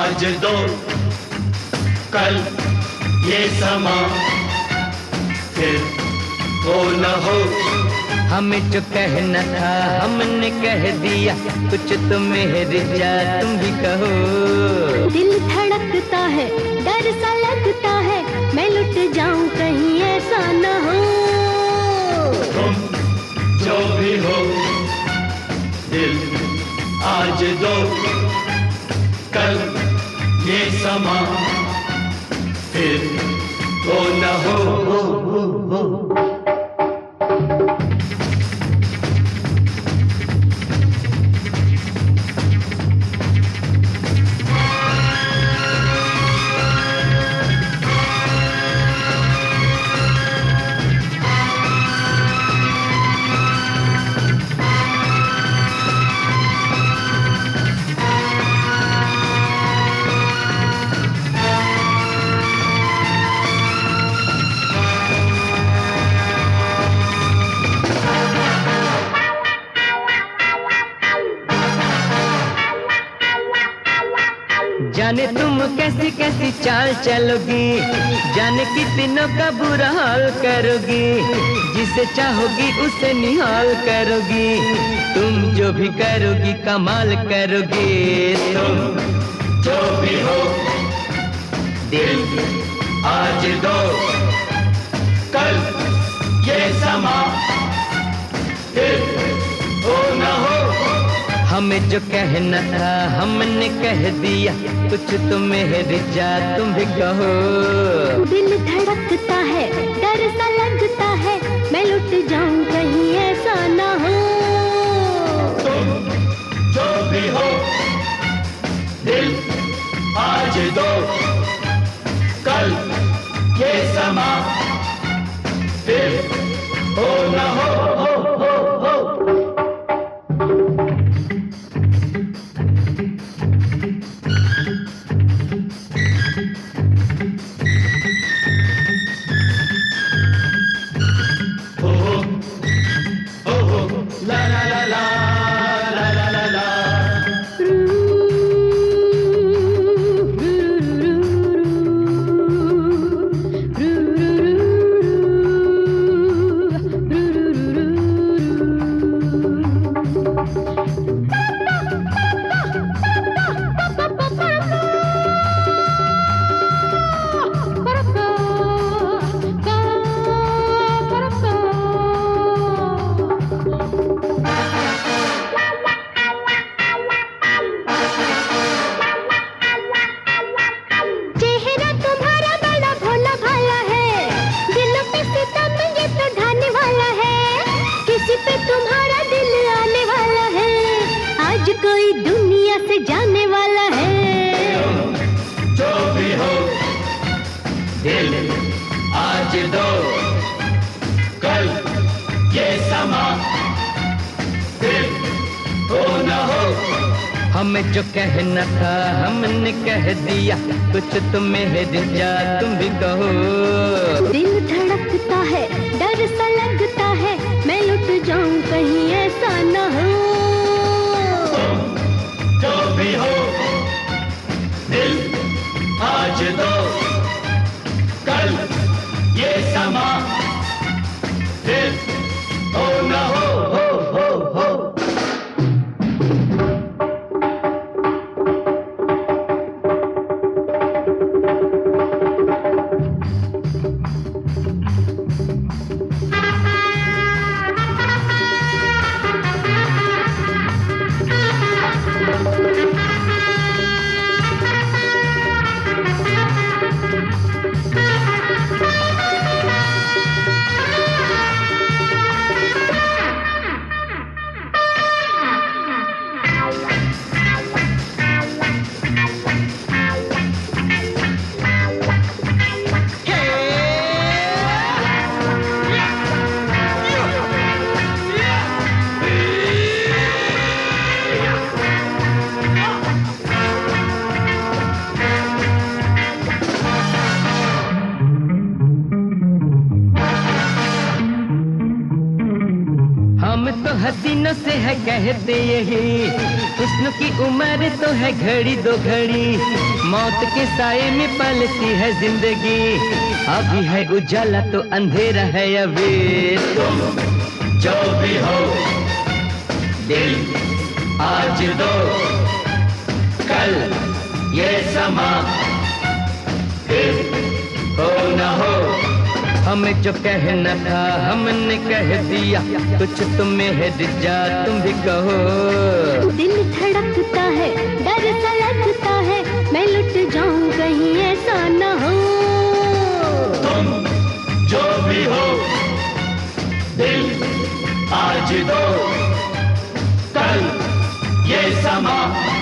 आज दो कल ये समा फिर हो न हो। हमें जो कहना था हमने कह दिया, कुछ तो मेरी जान तुम भी कहो। दिल धड़कता है, डर सा लगता है, मैं लुट जाऊं कहीं ऐसा न हो। तुम जो भी हो दिल आज दो कल ये समा फिर हो न हो। जाने तुम कैसी कैसी चाल चलोगी, जाने कितनों का बुरा हाल करोगी, जिसे चाहोगी उसे निहाल करोगी, तुम जो भी करोगी कमाल करोगी। तुम जो भी हो दिल आज दो कल ये समा फिर हो न हो। हमें जो कहना था हमने कह दिया, कुछ तो मेरी जान तुम भी कहो। दिल धड़कता है, डर सा लगता है, मैं लुट जाऊं कहीं ऐसा न हो। तुम जो भी हो दिल आज दो कल ये समा फिर हो न हो। तुम्हारा दिल आने वाला है, आज कोई दुनिया से जाने वाला है। जो भी हो दिल आज दो कल ये समा फिर हो न हो। हमें जो कहना था हमने कह दिया, कुछ तो मेरी जान तुम भी कहो। दिल धड़कता है, डर सा लगता है, मैं लुट जाऊं कहीं ऐसा न हो। जो भी हो दिल आज दो कल ये समा फिर हो न हो। हसीनों से है कहते यही, हुस्न की उम्र तो है घड़ी दो घड़ी, मौत के साए में पलती है जिंदगी, अभी है उजाला तो अंधेरा है अभी। तुम जो भी हो दिल आज दो, कल ये समा फिर हो न हो। हमें जो कहना था हमने कह दिया, कुछ तुम्हें है जा तुम भी कहो। दिल धड़कता है, डर सा लगता है, मैं लुट जाऊं कहीं ऐसा न हो। तुम जो भी हो दिल आज दो, कल ये समा